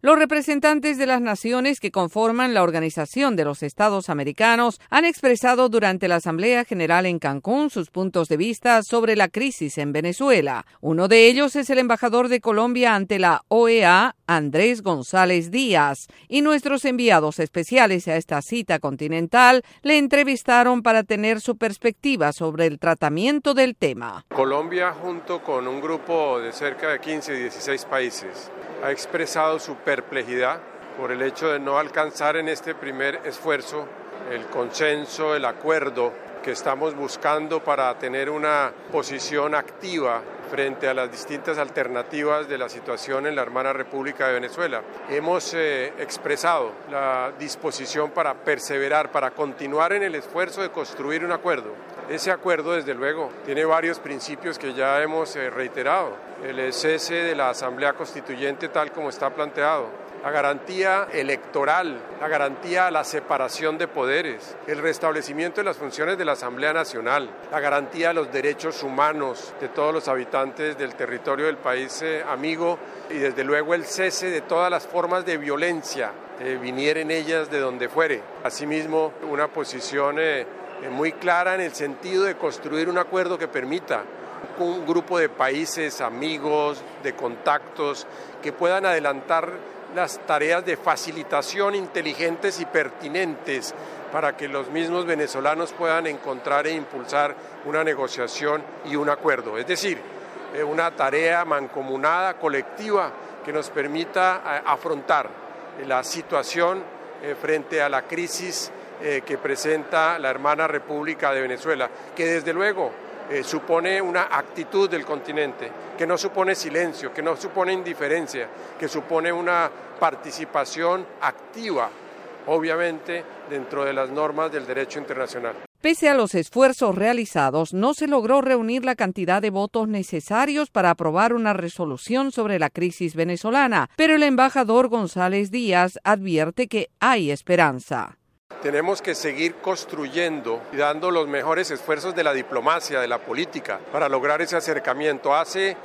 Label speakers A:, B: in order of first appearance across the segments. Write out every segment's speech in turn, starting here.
A: Los representantes de las naciones que conforman la Organización de los Estados Americanos han expresado durante la Asamblea General en Cancún sus puntos de vista sobre la crisis en Venezuela. Uno de ellos es el embajador de Colombia ante la OEA, Andrés González Díaz, y nuestros enviados especiales a esta cita continental le entrevistaron para tener su perspectiva sobre el tratamiento del tema.
B: Colombia, junto con un grupo de cerca de 15 y 16 países, ha expresado su perplejidad por el hecho de no alcanzar en este primer esfuerzo el consenso, el acuerdo que estamos buscando para tener una posición activa frente a las distintas alternativas de la situación en la hermana República de Venezuela. Hemos expresado la disposición para perseverar, para continuar en el esfuerzo de construir un acuerdo. Ese acuerdo, desde luego, tiene varios principios que ya hemos reiterado. El cese de la Asamblea Constituyente tal como está planteado, la garantía electoral, la garantía a la separación de poderes, el restablecimiento de las funciones de la Asamblea Nacional, la garantía de los derechos humanos de todos los habitantes del territorio del país amigo y desde luego el cese de todas las formas de violencia, vinieren ellas de donde fuere. Asimismo, una posición muy clara en el sentido de construir un acuerdo que permita un grupo de países amigos, de contactos, que puedan adelantar las tareas de facilitación inteligentes y pertinentes para que los mismos venezolanos puedan encontrar e impulsar una negociación y un acuerdo. Es decir, una tarea mancomunada, colectiva, que nos permita afrontar la situación frente a la crisis que presenta la hermana República de Venezuela, que desde luego supone una actitud del continente, que no supone silencio, que no supone indiferencia, que supone una participación activa, obviamente, dentro de las normas del derecho internacional.
A: Pese a los esfuerzos realizados, no se logró reunir la cantidad de votos necesarios para aprobar una resolución sobre la crisis venezolana, pero el embajador González Díaz advierte que hay esperanza.
B: Tenemos que seguir construyendo y dando los mejores esfuerzos de la diplomacia, de la política, para lograr ese acercamiento. Hace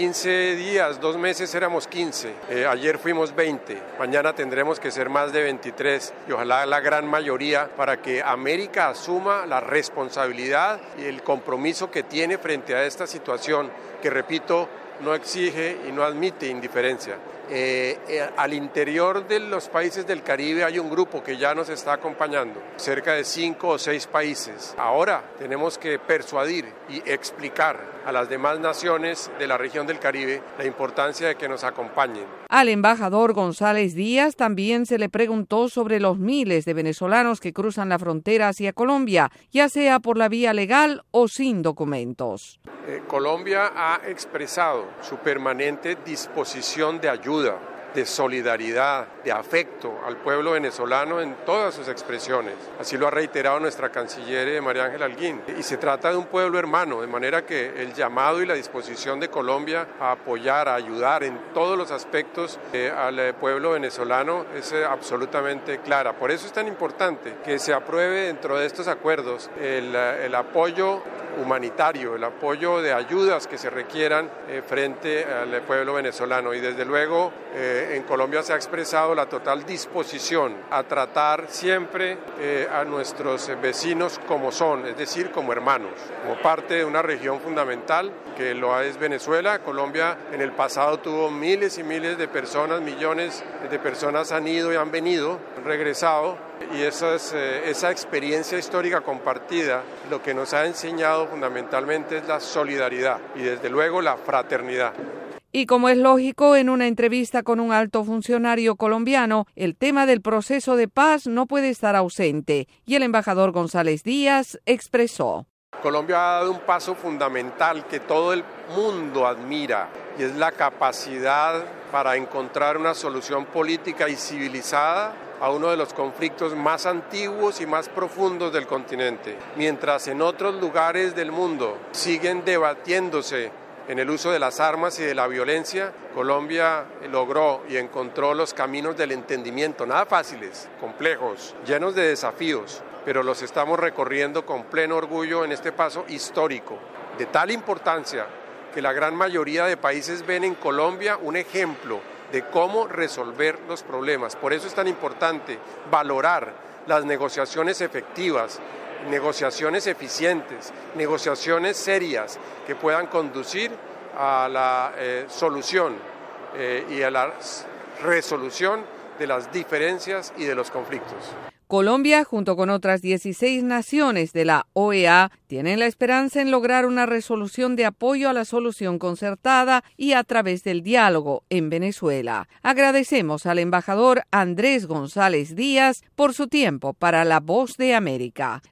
B: 15 días, 2 meses éramos 15, ayer fuimos 20, mañana tendremos que ser más de 23 y ojalá la gran mayoría para que América asuma la responsabilidad y el compromiso que tiene frente a esta situación que, repito, no exige y no admite indiferencia. Al interior de los países del Caribe hay un grupo que ya nos está acompañando, cerca de 5 o 6 países. Ahora tenemos que persuadir y explicar a las demás naciones de la región del Caribe la importancia de que nos acompañen.
A: Al embajador González Díaz también se le preguntó sobre los miles de venezolanos que cruzan la frontera hacia Colombia, ya sea por la vía legal o sin documentos.
B: Colombia ha expresado su permanente disposición de ayuda, de solidaridad, de afecto al pueblo venezolano en todas sus expresiones. Así lo ha reiterado nuestra canciller María Ángela Holguín. Y se trata de un pueblo hermano, de manera que el llamado y la disposición de Colombia a apoyar, a ayudar en todos los aspectos al pueblo venezolano es absolutamente clara. Por eso es tan importante que se apruebe dentro de estos acuerdos el apoyo humanitario, el apoyo de ayudas que se requieran frente al pueblo venezolano. Y desde luego en Colombia se ha expresado la total disposición a tratar siempre a nuestros vecinos como son, es decir, como hermanos, como parte de una región fundamental que lo es Venezuela. Colombia en el pasado tuvo miles y miles de personas, millones de personas han ido y han venido, han regresado, y esa experiencia histórica compartida lo que nos ha enseñado fundamentalmente es la solidaridad y desde luego la fraternidad.
A: Y como es lógico, en una entrevista con un alto funcionario colombiano, el tema del proceso de paz no puede estar ausente, y el embajador González Díaz expresó:
B: Colombia ha dado un paso fundamental que todo el mundo admira, y es la capacidad para encontrar una solución política y civilizada a uno de los conflictos más antiguos y más profundos del continente. Mientras en otros lugares del mundo siguen debatiéndose en el uso de las armas y de la violencia, Colombia logró y encontró los caminos del entendimiento, nada fáciles, complejos, llenos de desafíos, pero los estamos recorriendo con pleno orgullo en este paso histórico, de tal importancia que la gran mayoría de países ven en Colombia un ejemplo de cómo resolver los problemas. Por eso es tan importante valorar las negociaciones efectivas, negociaciones eficientes, negociaciones serias que puedan conducir a la solución y a la resolución de las diferencias y de los conflictos.
A: Colombia, junto con otras 16 naciones de la OEA, tienen la esperanza en lograr una resolución de apoyo a la solución concertada y a través del diálogo en Venezuela. Agradecemos al embajador Andrés González Díaz por su tiempo para La Voz de América.